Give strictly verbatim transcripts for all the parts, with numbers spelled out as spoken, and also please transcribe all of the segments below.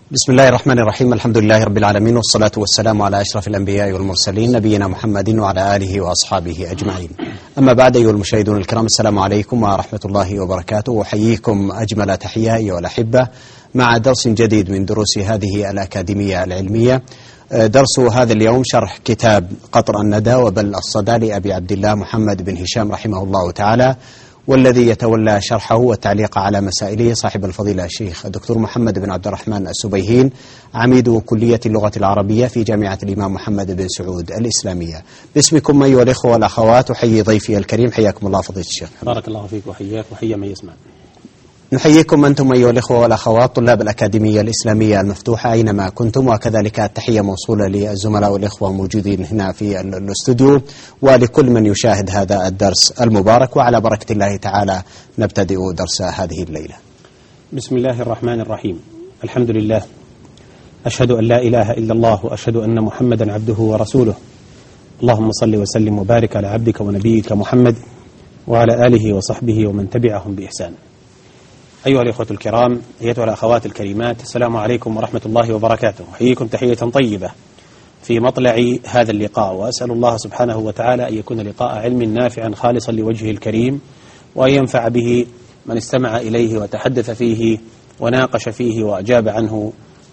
بسم الله الرحمن الرحيم. الحمد لله رب العالمين، والصلاة والسلام على أشرف الأنبياء والمرسلين نبينا محمد وعلى آله وأصحابه أجمعين. أما بعد، أيها المشاهدون الكرام، السلام عليكم ورحمة الله وبركاته، أحييكم أجمل تحية والأحبة مع درس جديد من دروس هذه الأكاديمية العلمية. درس هذا اليوم شرح كتاب قطر الندى وبل الصدى لأبي عبد الله محمد بن هشام رحمه الله تعالى، والذي يتولى شرحه والتعليق على مسائله صاحب الفضيلة الشيخ الدكتور محمد بن عبد الرحمن السبيهين، عميد كلية اللغة العربية في جامعة الإمام محمد بن سعود الإسلامية. باسمكم أيها الإخوة والأخوات أحيي ضيفي الكريم، حياكم الله فضيلة الشيخ. بارك الله فيك وحياك وحيا من يسمع. نحييكم أنتم أيها الإخوة والأخوات طلاب الأكاديمية الإسلامية المفتوحة أينما كنتم، وكذلك التحية موصولة للزملاء والإخوة الموجودين هنا في الاستوديو، ولكل من يشاهد هذا الدرس المبارك. وعلى بركة الله تعالى نبتدئ درس هذه الليلة. بسم الله الرحمن الرحيم. الحمد لله، أشهد أن لا إله إلا الله وأشهد أن محمدا عبده ورسوله. اللهم صل وسلم وبارك على عبدك ونبيك محمد وعلى آله وصحبه ومن تبعهم بإحسان. أيها الإخوة الكرام، أيتها الأخوات الكريمات، السلام عليكم ورحمة الله وبركاته. أحييكم تحية طيبة في مطلع هذا اللقاء، وأسأل الله سبحانه وتعالى أن يكون لقاء علم نافعا خالصا لوجهه الكريم، وأن ينفع به من استمع إليه وتحدث فيه وناقش فيه وأجاب عنه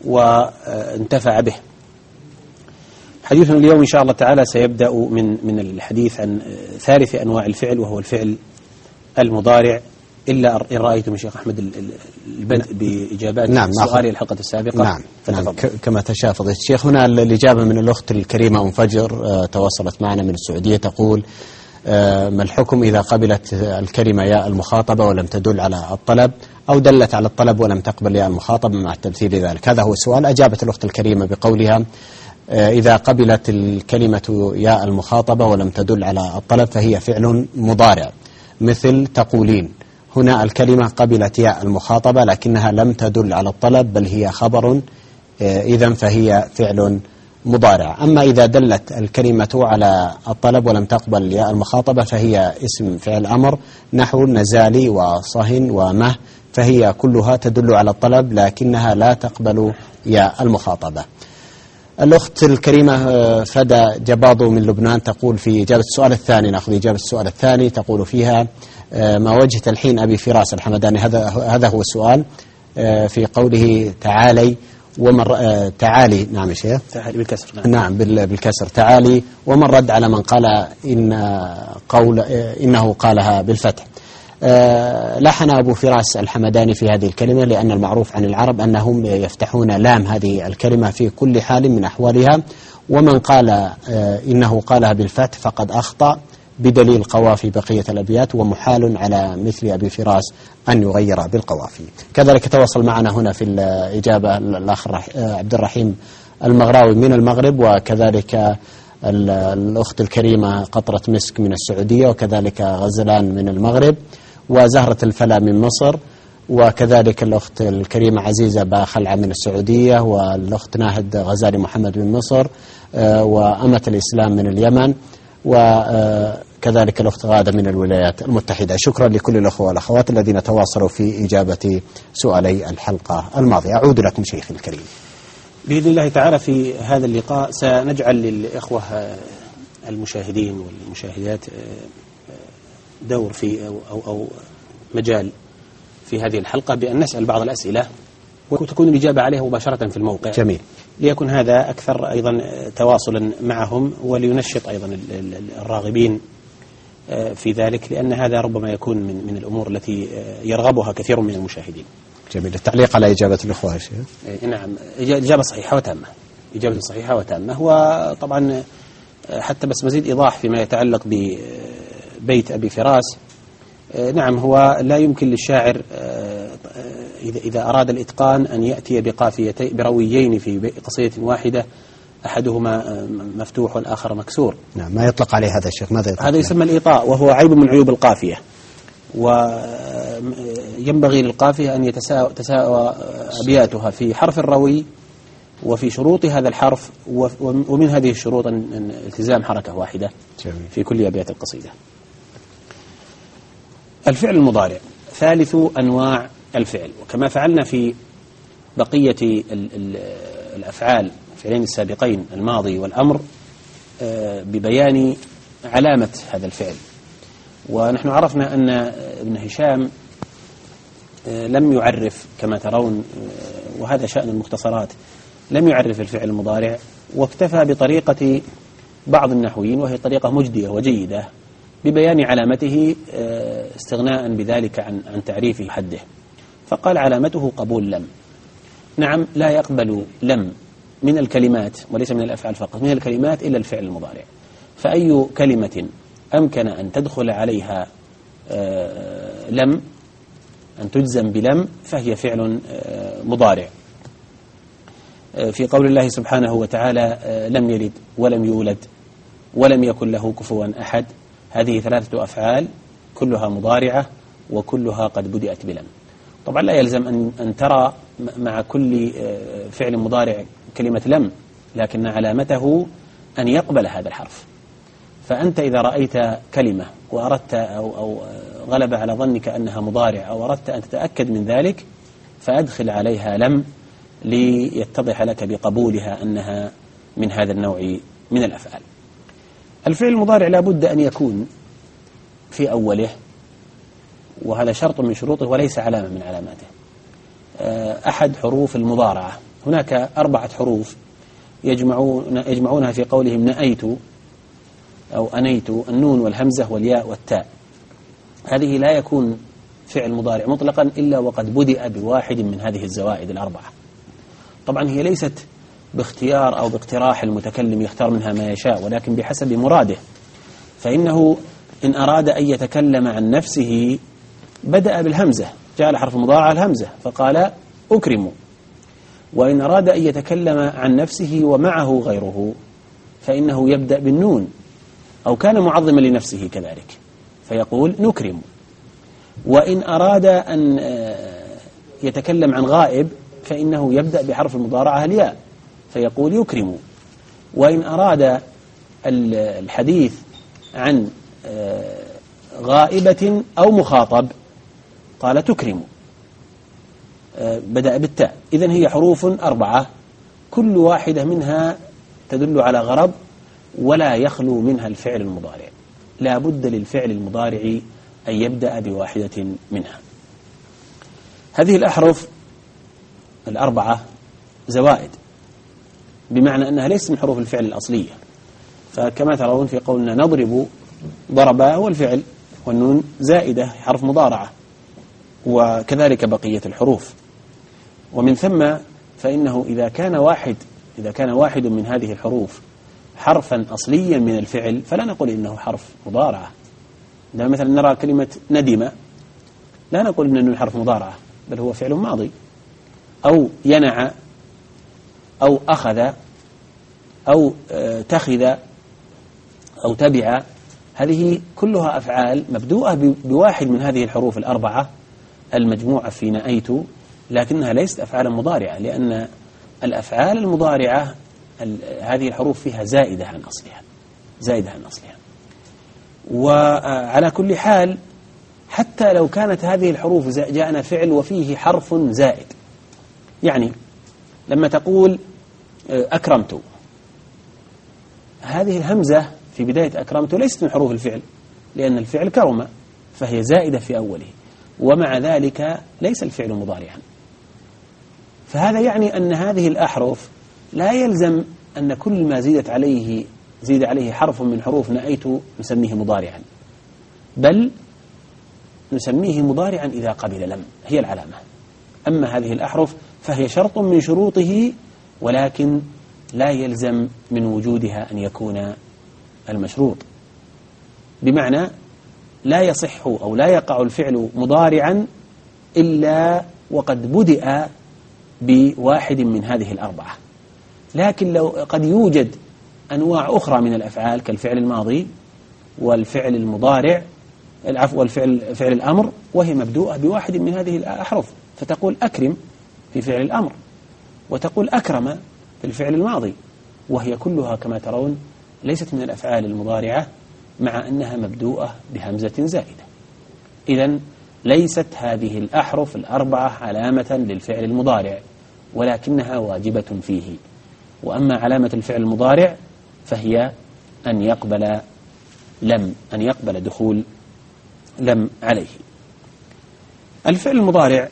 وانتفع به. حديثنا اليوم إن شاء الله تعالى سيبدأ من من الحديث عن ثالث أنواع الفعل، وهو الفعل المضارع، إلا إن رأيتم الشيخ أحمد البدء بإجابات نعم سؤالي الحلقة السابقة. نعم, نعم كما تشاء فضيلة الشيخ. هنا الإجابة من الأخت الكريمة أم فجر، آه تواصلت معنا من السعودية، تقول آه ما الحكم إذا قبلت الكلمة يا المخاطبة ولم تدل على الطلب، أو دلت على الطلب ولم تقبل يا المخاطبة مع تمثيل ذلك؟ هذا هو السؤال. أجابت الأخت الكريمة بقولها آه إذا قبلت الكلمة يا المخاطبة ولم تدل على الطلب فهي فعل مضارع، مثل تقولين. هنا الكلمة قبلت ياء المخاطبة لكنها لم تدل على الطلب، بل هي خبر، إذن فهي فعل مضارع. أما إذا دلت الكلمة على الطلب ولم تقبل ياء المخاطبة فهي اسم فعل أمر، نحو نزالي وصهن ومه، فهي كلها تدل على الطلب لكنها لا تقبل ياء المخاطبة. الأخت الكريمة فدى جباض من لبنان تقول في إجابة السؤال الثاني، نأخذ إجابة السؤال الثاني، تقول فيها ما وجه تلحين أبي فراس الحمداني؟ هذا هذا هو السؤال في قوله تعالي ومر تعالي. نعم يا شيخ، تعالي بالكسر. نعم, نعم بالكسر تعالي، ومن رد على من قال إن قول إنه قالها بالفتح. لحن أبو فراس الحمداني في هذه الكلمة لأن المعروف عن العرب أنهم يفتحون لام هذه الكلمة في كل حال من أحوالها، ومن قال إنه قالها بالفتح فقد أخطأ بدليل قوافي بقية الأبيات، ومحال على مثل أبي فراس أن يغير بالقوافي. كذلك تواصل معنا هنا في الإجابة الأخ عبد الرحيم المغراوي من المغرب، وكذلك الأخت الكريمة قطرة مسك من السعودية، وكذلك غزلان من المغرب، وزهرة الفلا من مصر، وكذلك الأخت الكريمة عزيزة باخلعة من السعودية، والأخت ناهد غزالي محمد من مصر، وأمة الإسلام من اليمن، وكذلك الأخت غادة من الولايات المتحدة. شكرا لكل الأخوة والأخوات الذين تواصلوا في إجابة سؤالي الحلقة الماضية. أعود لكم شيخ الكريم. بإذن الله تعالى في هذا اللقاء سنجعل للإخوة المشاهدين والمشاهدات دور في أو, أو, أو مجال في هذه الحلقة بأن نسأل بعض الأسئلة وتكون الإجابة عليها مباشرة في الموقع. جميل. ليكون هذا أكثر أيضا تواصلا معهم، ولينشط أيضا الراغبين في ذلك، لأن هذا ربما يكون من من الأمور التي يرغبها كثير من المشاهدين. جميل. التعليق على إجابة الأخوة يا شيخ. نعم، إجابة صحيحة وتامة، إجابة صحيحة وتامة. وطبعا حتى بس مزيد إيضاح فيما يتعلق ببيت أبي فراس. نعم، هو لا يمكن للشاعر إذا إذا أراد الإتقان أن يأتي بقافيتين برويين في قصيدة واحدة، أحدهما مفتوح والآخر مكسور. نعم، ما يطلق عليه هذا الشيخ، ماذا يطلق؟ هذا يسمى الإيطاء، وهو عيب من عيوب القافية، وينبغي للقافية أن يتساوى أبياتها في حرف الروي وفي شروط هذا الحرف، ومن هذه الشروط أن التزام حركة واحدة في كل أبيات القصيدة. الفعل المضارع ثالث أنواع الفعل، وكما فعلنا في بقية الأفعال الفعلين السابقين الماضي والأمر ببيان علامة هذا الفعل. ونحن عرفنا أن ابن هشام لم يعرف كما ترون، وهذا شأن المختصرات، لم يعرف الفعل المضارع، واكتفى بطريقة بعض النحويين وهي طريقة مجدية وجيدة ببيان علامته استغناء بذلك عن عن تعريف حده. فقال علامته قبول لم. نعم، لا يقبل لم من الكلمات وليس من الأفعال فقط، من الكلمات إلا الفعل المضارع. فأي كلمة أمكن أن تدخل عليها لم، أن تجزم بلم، فهي فعل مضارع. في قول الله سبحانه وتعالى لم يلد ولم يولد ولم يكن له كفوا أحد، هذه ثلاثة أفعال كلها مضارعة وكلها قد بدأت بلم. طبعا لا يلزم أن أن ترى مع كل فعل مضارع كلمة لم، لكن علامته أن يقبل هذا الحرف. فأنت إذا رأيت كلمة وأردت أو, أو غلب على ظنك أنها مضارع أو أردت أن تتأكد من ذلك، فأدخل عليها لم ليتضح لك بقبولها أنها من هذا النوع من الأفعال. الفعل المضارع لا بد أن يكون في أوله، وهذا شرط من شروطه وليس علامة من علاماته، أحد حروف المضارعة. هناك أربعة حروف يجمعون يجمعونها في قولهم نأيت أو أنيت، النون والهمزة والياء والتاء. هذه لا يكون فعل مضارع مطلقا إلا وقد بدأ بواحد من هذه الزوائد الأربعة. طبعا هي ليست باختيار أو باقتراح المتكلم يختار منها ما يشاء، ولكن بحسب مراده. فإنه إن أراد أن يتكلم عن نفسه بدأ بالهمزة، جعل حرف مضارع الهمزة فقال أكرم. وإن أراد أن يتكلم عن نفسه ومعه غيره فإنه يبدأ بالنون، أو كان معظما لنفسه كذلك فيقول نكرم. وإن أراد أن يتكلم عن غائب فإنه يبدأ بحرف المضارعة الياء فيقول يكرم. وإن أراد الحديث عن غائبة أو مخاطب قال تكرم، بدأ بالتاء. إذن هي حروف أربعة كل واحدة منها تدل على غرض، ولا يخلو منها الفعل المضارع. لا بد للفعل المضارع أن يبدأ بواحدة منها. هذه الأحرف الأربعة زوائد، بمعنى أنها ليست من حروف الفعل الأصلية. فكما ترون في قولنا نضرب، ضرب هو الفعل والنون زائدة حرف مضارعة، وكذلك بقية الحروف. ومن ثم فإنه إذا كان واحد إذا كان واحد من هذه الحروف حرفا أصليا من الفعل فلا نقول إنه حرف مضارعة. عندما مثلا نرى كلمة ندم لا نقول إنه حرف مضارعة، بل هو فعل ماضي. أو ينع أو أخذ أو تخذ أو تبع، هذه كلها أفعال مبدوءة بواحد من هذه الحروف الأربعة المجموعة في نأيت، لكنها ليست أفعالا مضارعة، لأن الأفعال المضارعة هذه الحروف فيها زائدة عن أصلها زائدة عن أصلها. وعلى كل حال حتى لو كانت هذه الحروف جاءنا فعل وفيه حرف زائد، يعني لما تقول أكرمت، هذه الهمزة في بداية أكرمت ليست من حروف الفعل، لأن الفعل كرم فهي زائدة في أوله، ومع ذلك ليس الفعل مضارعا. فهذا يعني أن هذه الأحرف لا يلزم أن كل ما زيدت عليه زيد عليه حرف من حروف نأيت نسميه مضارعا، بل نسميه مضارعا إذا قبل لم، هي العلامة. أما هذه الأحرف فهي شرط من شروطه، ولكن لا يلزم من وجودها أن يكون المشروط. بمعنى لا يصح أو لا يقع الفعل مضارعا إلا وقد بدأ بواحد من هذه الأربعة. لكن لو قد يوجد أنواع أخرى من الأفعال كالفعل الماضي والفعل المضارع العفو والفعل فعل الأمر، وهي مبدوءة بواحد من هذه الأحرف، فتقول أكرم في فعل الأمر، وتقول أكرم في الفعل الماضي، وهي كلها كما ترون ليست من الأفعال المضارعة، مع أنها مبدوءة بهمزة زائدة. إذن ليست هذه الأحرف الأربعة علامة للفعل المضارع، ولكنها واجبة فيه. وأما علامة الفعل المضارع فهي أن يقبل لم أن يقبل دخول لم عليه. الفعل المضارع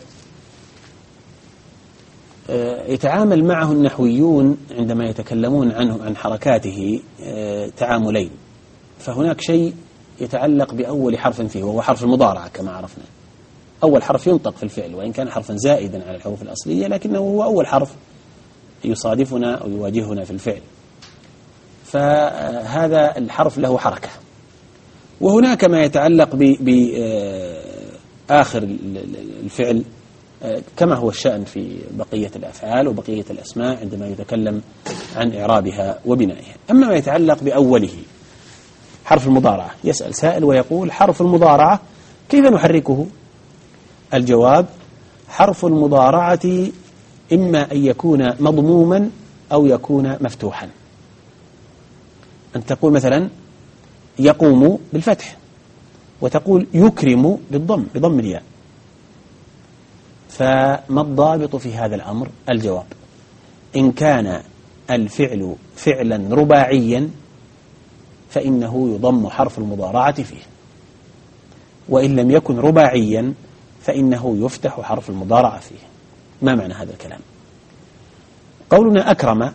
يتعامل معه النحويون عندما يتكلمون عنه عن حركاته تعاملين. فهناك شيء يتعلق بأول حرف فيه وهو حرف المضارعة كما عرفنا. أول حرف ينطق في الفعل وإن كان حرفا زائدا على الحروف الأصلية، لكنه هو أول حرف يصادفنا أو يواجهنا في الفعل، فهذا الحرف له حركة. وهناك ما يتعلق بآخر الفعل كما هو الشأن في بقية الأفعال وبقية الأسماء عندما يتكلم عن إعرابها وبنائها. أما ما يتعلق بأوله حرف المضارعة، يسأل سائل ويقول: حرف المضارعة كيف نحركه؟ الجواب: حرف المضارعة إما أن يكون مضموما أو يكون مفتوحا. أن تقول مثلا يقوم بالفتح، وتقول يكرم بالضم بضم الياء. فما الضابط في هذا الأمر؟ الجواب: إن كان الفعل فعلا رباعيا فإنه يضم حرف المضارعة فيه، وإن لم يكن رباعيا فإنه يفتح حرف المضارعة فيه. ما معنى هذا الكلام؟ قولنا أكرم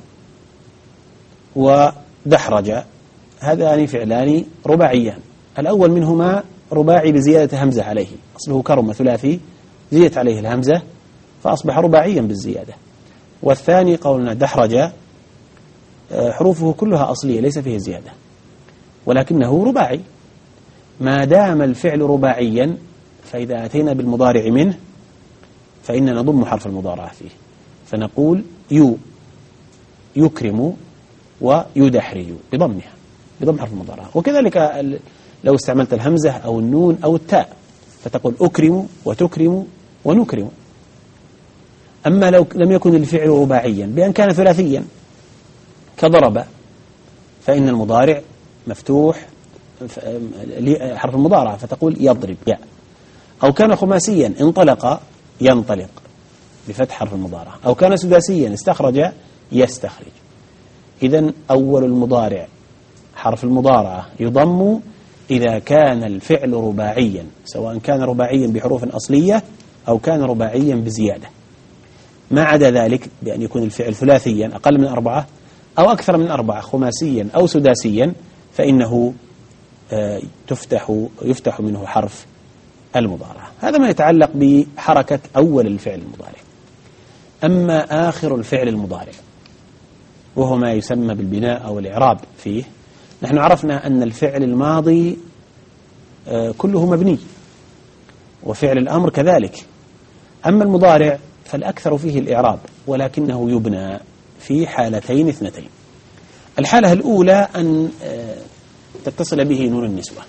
ودحرج هذان فعلان رباعيان. الأول منهما رباعي بزيادة همزة عليه، أصله كرم ثلاثي زيدت عليه الهمزة فأصبح رباعيا بالزيادة. والثاني قولنا دحرج حروفه كلها أصلية ليس فيه زيادة ولكنه رباعي. ما دام الفعل رباعيا فإذا أتينا بالمضارع منه فإننا نضم حرف المضارعة فيه، فنقول يو يكرم ويدحرج بضمها بضم حرف المضارعة. وكذلك لو استعملت الهمزة أو النون أو التاء فتقول أكرم وتكرم ونكرم. أما لو لم يكن الفعل رباعيا بأن كان ثلاثيا كضرب فإن المضارع مفتوح حرف المضارعة فتقول يضرب ياء. أو كان خماسيا انطلق ينطلق بفتح حرف المضارعة. أو كان سداسيا استخرج يستخرج. إذن أول المضارع حرف المضارعة يضم إذا كان الفعل رباعيا، سواء كان رباعيا بحروف أصلية أو كان رباعيا بزيادة. ما عدا ذلك بأن يكون الفعل ثلاثيا أقل من أربعة أو أكثر من أربعة خماسيا أو سداسيا فإنه تفتح يفتح منه حرف المضارعة. هذا ما يتعلق بحركة أول الفعل المضارع. أما آخر الفعل المضارع وهو ما يسمى بالبناء أو الإعراب فيه، نحن عرفنا أن الفعل الماضي كله مبني وفعل الأمر كذلك. أما المضارع فالأكثر فيه الإعراب ولكنه يبنى في حالتين اثنتين. الحالة الأولى أن تتصل به نون النسوة،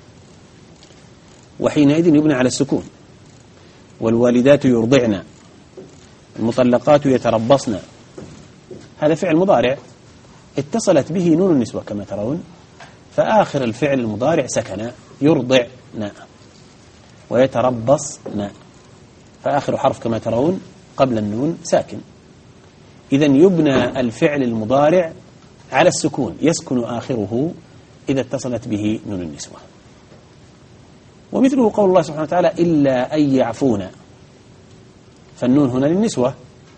وحينئذ يبنى على السكون. والوالدات يرضعن، المطلقات يتربصن، هذا فعل مضارع اتصلت به نون النسوة كما ترون، فآخر الفعل المضارع سكن، يرضعن ويتربصن، فآخر حرف كما ترون قبل النون ساكن. إذن يبنى الفعل المضارع على السكون، يسكن آخره إذا اتصلت به نون النسوة. ومثله قول الله سبحانه وتعالى إلا أن يعفون، فالنون هنا للنسوة،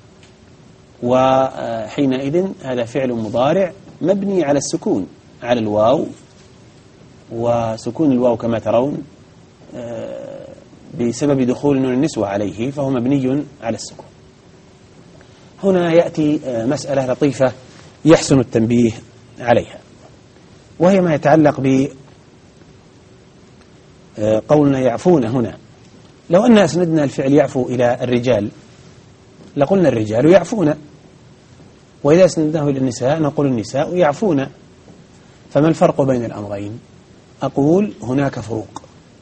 وحينئذ هذا فعل مضارع مبني على السكون على الواو، وسكون الواو كما ترون بسبب دخول نون النسوة عليه فهو مبني على السكون. هنا يأتي مسألة لطيفة يحسن التنبيه عليها، وهي ما يتعلق بقولنا يعفون هنا. لو أن أسندنا الفعل يعفو إلى الرجال لقلنا الرجال يعفون، وإذا أسندناه إلى النساء نقول النساء يعفون. فما الفرق بين الأمرين؟ أقول هناك فروق.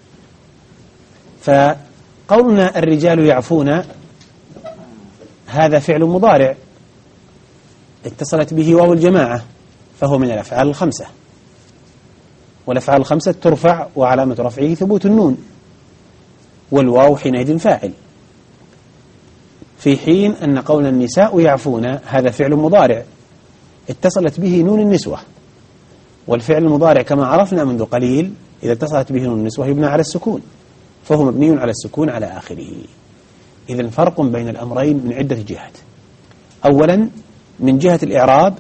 فقولنا الرجال يعفون هذا فعل مضارع اتصلت به واو الجماعة، فهو من الأفعال الخمسة، والأفعال الخمسة ترفع وعلامة رفعه ثبوت النون، والواو حينئذ فاعل. في حين أن قول النساء يعفون هذا فعل مضارع اتصلت به نون النسوة، والفعل المضارع كما عرفنا منذ قليل إذا اتصلت به نون النسوة يبنى على السكون، فهو مبني على السكون على آخره. إذن فرق بين الأمرين من عدة جهات. أولا من جهة الإعراب،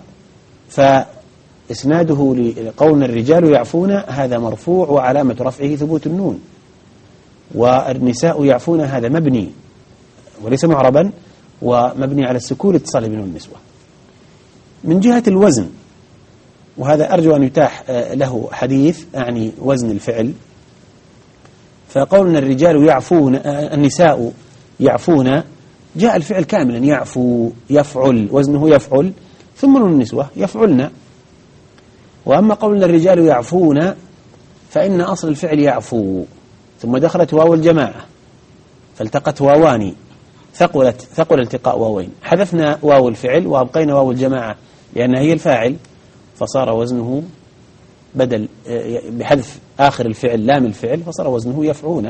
فإسناده لقول الرجال يعفون هذا مرفوع وعلامة رفعه ثبوت النون، والنساء يعفون هذا مبني وليس معربا ومبني على السكون اتصال بنون النسوة. من جهة الوزن، وهذا أرجو أن يتاح له حديث أعني وزن الفعل، فقولنا الرجال يعفون النساء يعفون جاء الفعل كاملا يعفو يفعل وزنه يفعل ثم نون النسوة يفعلن. وأما قولنا الرجال يعفون فإن أصل الفعل يعفو ثم دخلت واو الجماعة فالتقت واوان ثقلت ثقل التقاء واوين، حذفنا واو الفعل وأبقينا واو الجماعة لأنها هي الفاعل فصار وزنه بدل بحذف آخر الفعل لام الفعل فصار وزنه يفعون.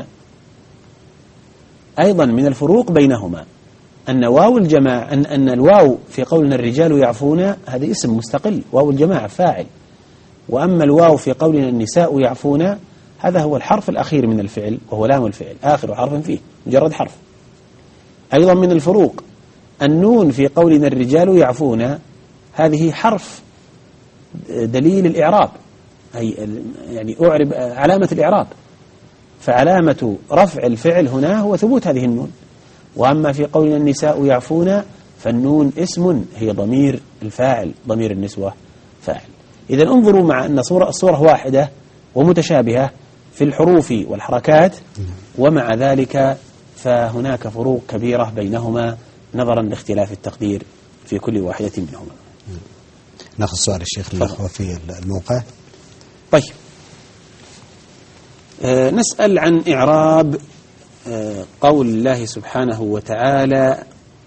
أيضا من الفروق بينهما أن واو الجماعة أن, أن الواو في قولنا الرجال يعفون هذا اسم مستقل واو الجماعة فاعل، وأما الواو في قولنا النساء يعفون هذا هو الحرف الأخير من الفعل وهو لام الفعل آخر حرف فيه مجرد حرف. أيضا من الفروق النون في قولنا الرجال يعفون هذه حرف دليل الإعراب، أي يعني أعرب علامة الإعراب، فعلامة رفع الفعل هنا هو ثبوت هذه النون. وأما في قولنا النساء يعفون فالنون اسم هي ضمير الفاعل ضمير النسوة فاعل. إذا انظروا مع أن صورة الصورة واحدة ومتشابهة في الحروف والحركات، ومع ذلك فهناك فروق كبيرة بينهما نظرا لاختلاف التقدير في كل واحدة منهما. ناخذ سؤال الشيخ الأخوة في الموقع. طيب أه نسأل عن إعراب أه قول الله سبحانه وتعالى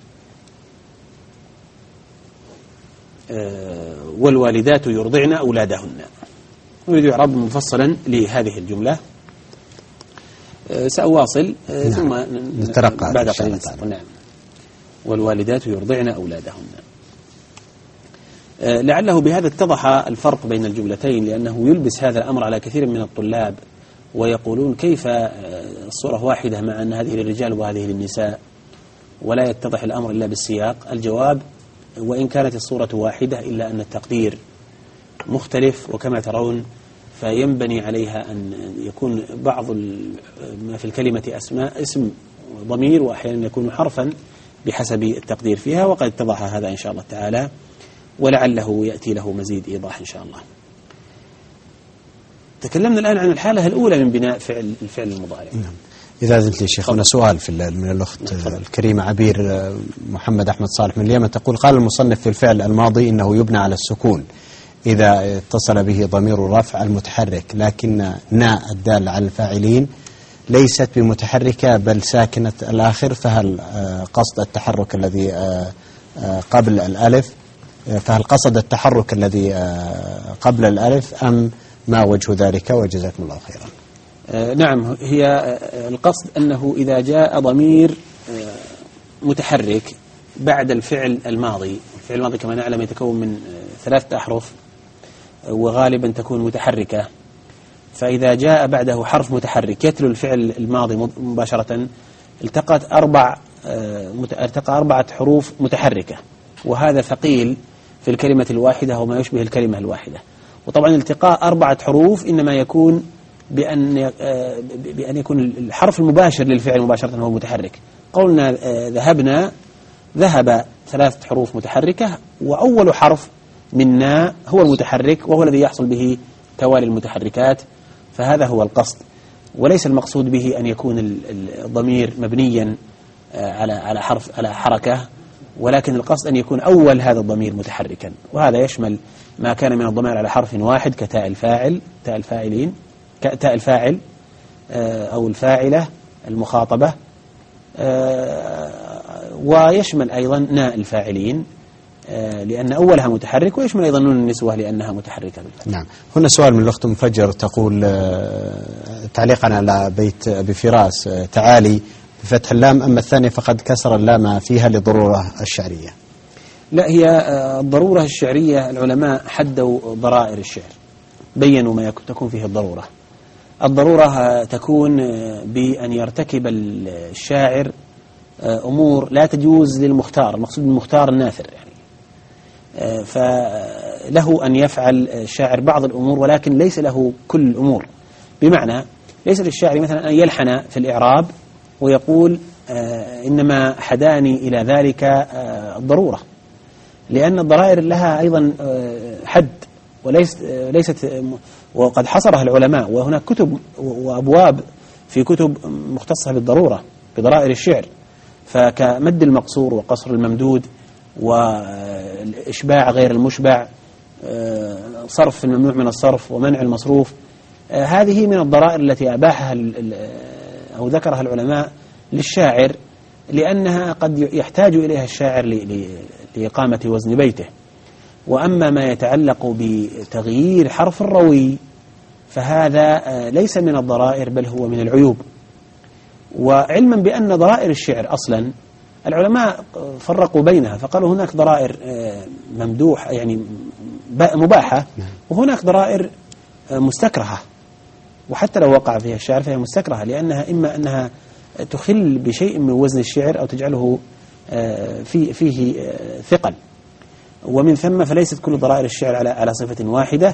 أه والوالدات يرضعن أولادهن. نريد إعراب مفصلا لهذه الجملة. أه سأواصل أه نعم. ثم نترقى بعد قليل. نعم. والوالدات يرضعن أولادهن. لعله بهذا اتضح الفرق بين الجملتين، لأنه يلبس هذا الأمر على كثير من الطلاب ويقولون كيف الصورة واحدة مع أن هذه للرجال وهذه للنساء ولا يتضح الأمر إلا بالسياق. الجواب وإن كانت الصورة واحدة إلا أن التقدير مختلف، وكما ترون فينبني عليها أن يكون بعض ما في الكلمة أسماء اسم ضمير وأحيانا يكون حرفا بحسب التقدير فيها، وقد اتضح هذا إن شاء الله تعالى ولعله يأتي له مزيد إيضاح إن شاء الله. تكلمنا الآن عن الحالة الأولى من بناء فعل الفعل المضارع. نعم. إذا أذنت لي شيخ هنا سؤال في من الأخت الكريمة عبير محمد أحمد صالح من اليمن تقول قال المصنف في الفعل الماضي إنه يبنى على السكون إذا اتصل به ضمير الرفع المتحرك، لكن ناء الدال على الفاعلين ليست بمتحركة بل ساكنة الآخر، فهل قصد التحرك الذي قبل الألف فهل قصد التحرك الذي قبل الألف أم ما وجه ذلك؟ وجزاكم الله خيرا. آه نعم، هي القصد أنه إذا جاء ضمير آه متحرك بعد الفعل الماضي، الفعل الماضي كما نعلم يتكون من آه ثلاثة أحرف وغالبا تكون متحركة، فإذا جاء بعده حرف متحرك يتلو الفعل الماضي مباشرة التقت أربع آه التقى أربعة حروف متحركة، وهذا ثقيل في الكلمة الواحدة وما يشبه الكلمة الواحدة. وطبعا التقاء أربعة حروف إنما يكون بأن بأن يكون الحرف المباشر للفعل مباشرة هو متحرك. قولنا ذهبنا ذهب ثلاثة حروف متحركة وأول حرف منا هو المتحرك وهو الذي يحصل به توالي المتحركات، فهذا هو القصد، وليس المقصود به أن يكون الضمير مبنيا على على حرف على حركة، ولكن القصد أن يكون أول هذا الضمير متحركا، وهذا يشمل ما كان من الضمائر على حرف واحد كتاء الفاعل تاء الفاعلين تاء الفاعل أو الفاعلة المخاطبة، ويشمل أيضا ناء الفاعلين لأن أولها متحرك، ويشمل أيضا نون النسوة لأنها متحركة بالفعل. نعم. هنا سؤال من الأخت مفجر تقول تعليقا على بيت أبي فراس تعالي بفتح اللام، أما الثانية فقد كسر اللام فيها لضرورة الشعرية. لا، هي الضرورة الشعرية العلماء حدوا ضرائر الشعر، بينوا ما تكون فيه الضرورة. الضرورة تكون بأن يرتكب الشاعر أمور لا تجوز للمختار، المقصود بالمختار الناثر يعني، فله أن يفعل الشاعر بعض الأمور ولكن ليس له كل الأمور. بمعنى ليس للشاعر مثلا أن يلحن في الإعراب ويقول إنما حداني إلى ذلك الضرورة، لأن الضرائر لها أيضا حد وليست ليست وقد حصرها العلماء، وهناك كتب وأبواب في كتب مختصة بالضرورة بضرائر الشعر، فكمد المقصور وقصر الممدود وإشباع غير المشبع، صرف الممنوع من الصرف ومنع المصروف. هذه من الضرائر التي أباحها أو ذكرها العلماء للشاعر، لأنها قد يحتاج إليها الشاعر لإقامة وزن بيته. وأما ما يتعلق بتغيير حرف الروي فهذا ليس من الضرائر بل هو من العيوب. وعلما بأن ضرائر الشعر أصلا العلماء فرقوا بينها، فقالوا هناك ضرائر ممدوح يعني مباحة، وهناك ضرائر مستكرهة، وحتى لو وقع فيها الشعر فهي مستكرهة، لأنها إما أنها تخل بشيء من وزن الشعر أو تجعله في فيه ثقل، ومن ثم فليست كل ضرائر الشعر على على صفة واحدة.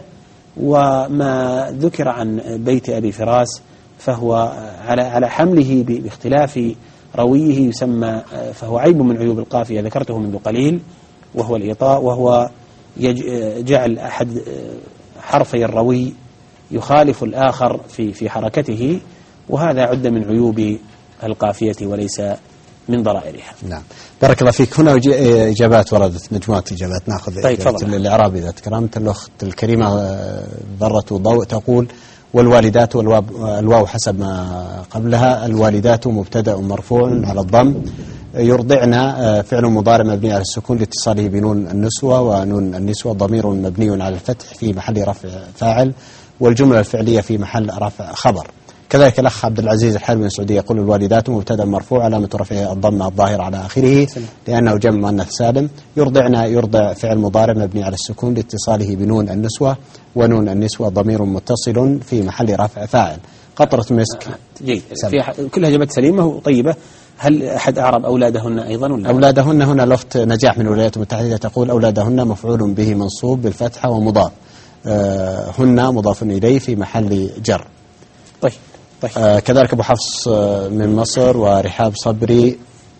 وما ذكر عن بيت أبي فراس فهو على على حمله باختلاف رويه يسمى، فهو عيب من عيوب القافية ذكرته منذ قليل، وهو الإيطاء، وهو جعل أحد حرفي الروي يخالف الآخر في في حركته، وهذا عد من عيوب القافية وليس من ضرائرها. نعم، بارك الله فيك. هنا إجابات وردت، مجموعة إجابات، نأخذ طيب فضل. الإعراب إذا تكرمت. الأخت الكريمة ذرة ضوء تقول: والوالدات، والواو حسب ما قبلها، الوالدات مبتدأ مرفوع على الضم، يرضعنا فعل مضارع مبني على السكون لاتصاله بنون النسوة، ونون النسوة ضمير مبني على الفتح في محل رفع فاعل، والجملة الفعلية في محل رفع خبر. كذلك الأخ عبد العزيز الحلبي من السعودية يقول: الوالدات مبتدأ مرفوع علامة رفعه الضمة الظاهرة على آخره لأنه جمع مؤنث سالم، يرضعنا يرضع فعل مضارع مبني على السكون لاتصاله بنون النسوة، ونون النسوة ضمير متصل في محل رفع فاعل. قطرة مسك. جيد، كلها إجابات سليمة وطيبة. هل أحد أعرب أولادهن أيضا ولا؟ أولادهن هنا الأخت نجاح من الولايات المتحدة تقول: أولادهن مفعول به منصوب بالفتحة ومضاف، آه هن مضاف إليه في محل جر. طيب طيب. آه كذلك أبو حفص آه من مصر، ورحاب صبري،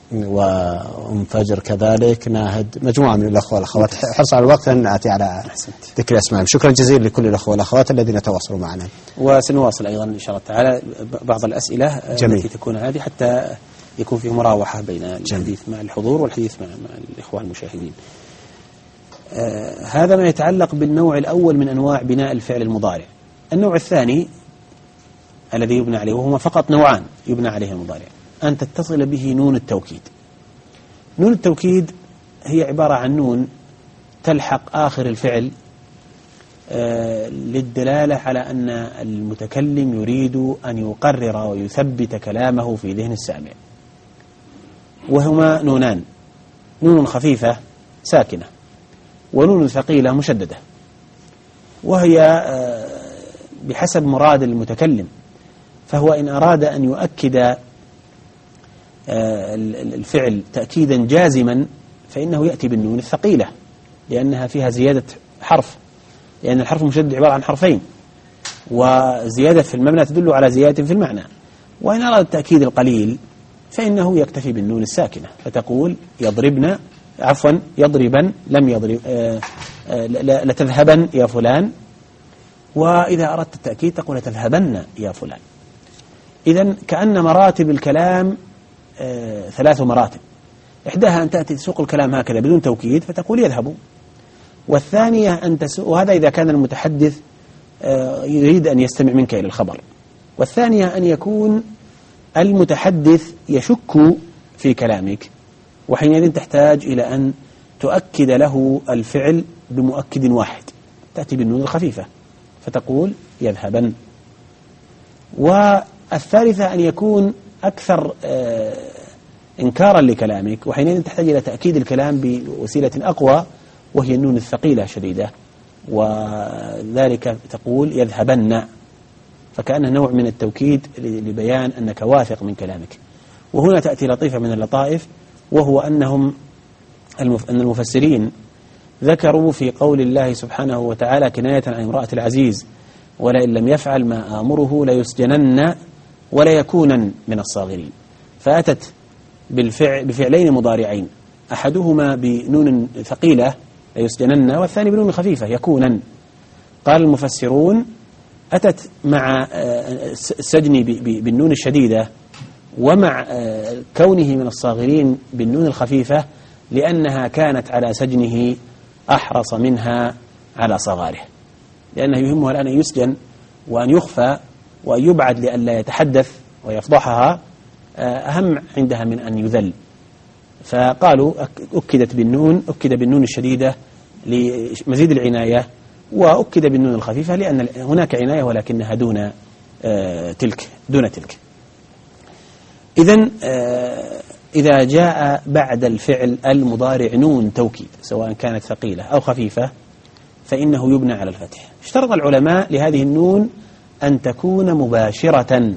وأم فجر كذلك، ناهد، مجموعة من الأخوة والأخوات. حرص على الوقت أن نأتي على ذكر أسمائهم. شكرا جزيلا لكل الأخوة والأخوات الذين تواصلوا معنا، وسنواصل أيضا إن شاء الله تعالى بعض الأسئلة جميل. التي تكون هذه حتى يكون فيه مراوحة بين الحديث مع الحضور والحديث مع, مع الإخوة المشاهدين. آه هذا ما يتعلق بالنوع الأول من أنواع بناء الفعل المضارع. النوع الثاني الذي يبنى عليه، وهما فقط نوعان يبنى عليه المضارع، أن تتصل به نون التوكيد. نون التوكيد هي عبارة عن نون تلحق آخر الفعل آه للدلالة على أن المتكلم يريد أن يقرر ويثبت كلامه في ذهن السامع، وهما نونان: نون خفيفة ساكنة، ونون ثقيلة مشددة، وهي آه بحسب مراد المتكلم. فهو إن أراد أن يؤكد الفعل تأكيدا جازما فإنه يأتي بالنون الثقيلة لأنها فيها زيادة حرف، لأن الحرف المشدد عبارة عن حرفين، وزيادة في المبنى تدل على زيادة في المعنى. وإن أراد التأكيد القليل فإنه يكتفي بالنون الساكنة، فتقول يضربن، عفوا يضربن، لم يضرب، آه آه لتذهبن يا فلان. وإذا أردت التأكيد تقول لتذهبن يا فلان. إذن كأن مراتب الكلام آه ثلاث مراتب، إحداها أن تأتي تسوق الكلام هكذا بدون توكيد فتقول يذهب، والثانية أن تسوق، وهذا إذا كان المتحدث آه يريد أن يستمع منك إلى الخبر، والثانية أن يكون المتحدث يشك في كلامك، وحينئذ تحتاج إلى أن تؤكد له الفعل بمؤكد واحد، تأتي بالنون الخفيفة فتقول يذهبن. والثالثة أن يكون أكثر إنكارا لكلامك، وحينئذ تحتاج إلى تأكيد الكلام بوسيلة أقوى وهي النون الثقيلة شديدة، وذلك تقول يذهبن، فكأنه نوع من التوكيد لبيان أنك واثق من كلامك. وهنا تأتي لطيفة من اللطائف، وهو أنهم أن المفسرين ذكروا في قول الله سبحانه وتعالى كناية عن امرأة العزيز ولئن لم يفعل ما آمره ليسجنن وليكونن من الصاغرين، فأتت بالفعل بفعلين مضارعين، أحدهما بنون ثقيلة ليسجنن، والثاني بنون خفيفة يكونن. قال المفسرون أتت مع السجن بالنون الشديدة ومع كونه من الصاغرين بالنون الخفيفة لأنها كانت على سجنه أحرص منها على صغاره، لأنه يهمها الآن أن يسجن وأن يخفى وأن يبعد لئلا يتحدث ويفضحها أهم عندها من أن يذل. فقالوا أكدت بالنون أكد بالنون الشديدة لمزيد العناية، وأكد بالنون الخفيفة لأن هناك عناية ولكنها دون تلك دون تلك. إذن إذا جاء بعد الفعل المضارع نون توكيد سواء كانت ثقيلة أو خفيفة فإنه يبنى على الفتح. اشترط العلماء لهذه النون أن تكون مباشرة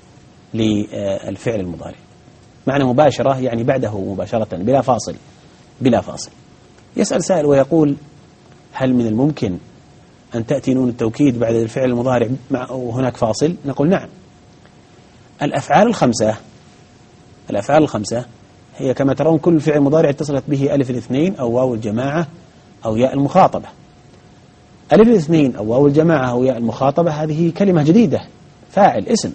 للفعل المضارع. معنى مباشرة يعني بعده مباشرة بلا فاصل بلا فاصل. يسأل سائل ويقول هل من الممكن أن تأتي نون التوكيد بعد الفعل المضارع وهناك فاصل؟ نقول نعم. الأفعال الخمسة الأفعال الخمسة هي كما ترون كل فعل مضارع اتصلت به ألف الاثنين أو واو الجماعة أو ياء المخاطبة. ألف الاثنين أو واو الجماعة أو ياء المخاطبة هذه كلمة جديدة، فاعل اسم،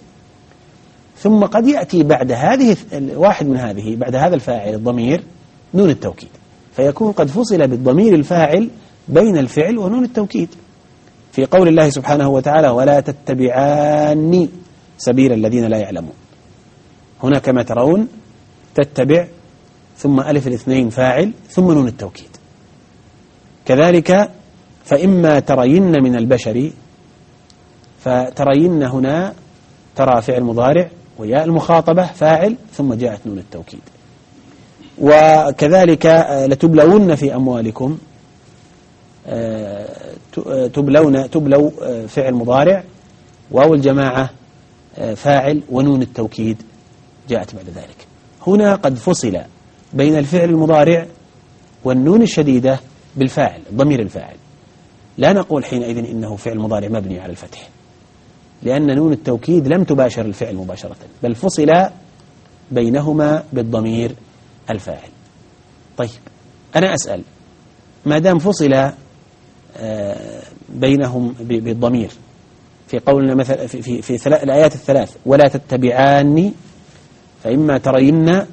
ثم قد يأتي بعد هذه واحد من هذه بعد هذا الفاعل الضمير نون التوكيد، فيكون قد فصل بالضمير الفاعل بين الفعل ونون التوكيد في قول الله سبحانه وتعالى ولا تتبعاني سبيل الذين لا يعلمون. هنا كما ترون تتبع ثم ألف الاثنين فاعل ثم نون التوكيد. كذلك فإما ترين من البشر، فترين هنا ترى فعل مضارع وياء المخاطبة فاعل ثم جاءت نون التوكيد. وكذلك لتبلون في أموالكم، تبلون تبلو فعل مضارع واو الجماعة فاعل ونون التوكيد جاءت بعد ذلك. هنا قد فصل بين الفعل المضارع والنون الشديدة بالفاعل ضمير الفاعل، لا نقول حينئذ إنه فعل مضارع مبني على الفتح لأن نون التوكيد لم تباشر الفعل مباشرة، بل فصل بينهما بالضمير الفاعل. طيب أنا أسأل، ما دام فصل بينهم بالضمير في قولنا مثلا في, في, في الآيات الثلاث ولا تتبعاني فإما ترين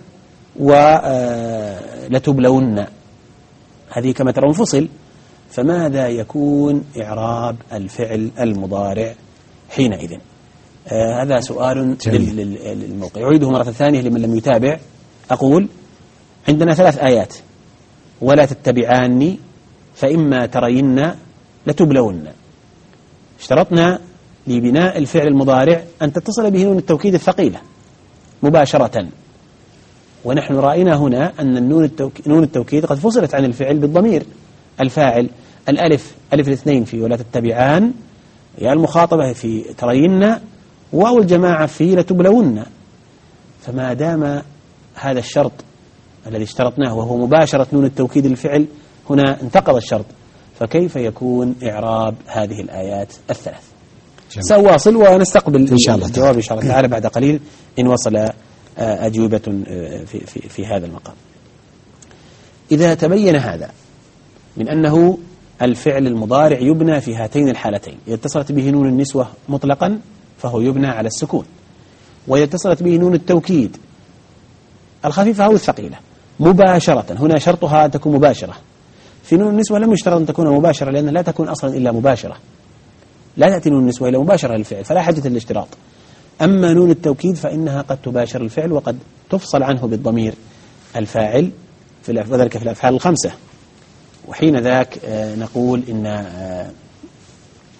ولتبلون، هذه كما ترون فصل، فماذا يكون إعراب الفعل المضارع حينئذ؟ آه هذا سؤال للموقع. أعيده مرة ثانية لمن لم يتابع. أقول عندنا ثلاث آيات ولا تتبعاني فإما ترين لتبلون. اشترطنا لبناء الفعل المضارع أن تتصل به نون التوكيد الثقيلة مباشرة، ونحن رأينا هنا أن النون التوكيد, نون التوكيد قد فصلت عن الفعل بالضمير الفاعل. الألف ألف الاثنين في ولا تتبعان، يا المخاطبة في ترين، واو الجماعة في لتبلون. فما دام هذا الشرط الذي اشترطناه وهو مباشرة نون التوكيد الفعل هنا انتقض الشرط، فكيف يكون إعراب هذه الآيات الثلاث؟ سأواصل ونستقبل إن شاء الله الجواب إن شاء الله تعالى بعد قليل إن وصل أجوبة في, في, في هذا المقام. إذا تبين هذا من أنه الفعل المضارع يبنى في هاتين الحالتين، إذا اتصلت به نون النسوة مطلقا فهو يبنى على السكون، وإذا اتصلت به نون التوكيد الخفيفة أو الثقيلة مباشرة، هنا شرطها أن تكون مباشرة. في نون النسوة لم يشترط أن تكون مباشرة لأن لا تكون أصلا إلا مباشرة، لا تأتي نون النسوة إلا مباشرة للفعل فلا حاجة للاشتراط. أما نون التوكيد فإنها قد تباشر الفعل وقد تفصل عنه بالضمير الفاعل في وذلك في الأفعال الخمسة، وحين ذاك نقول إن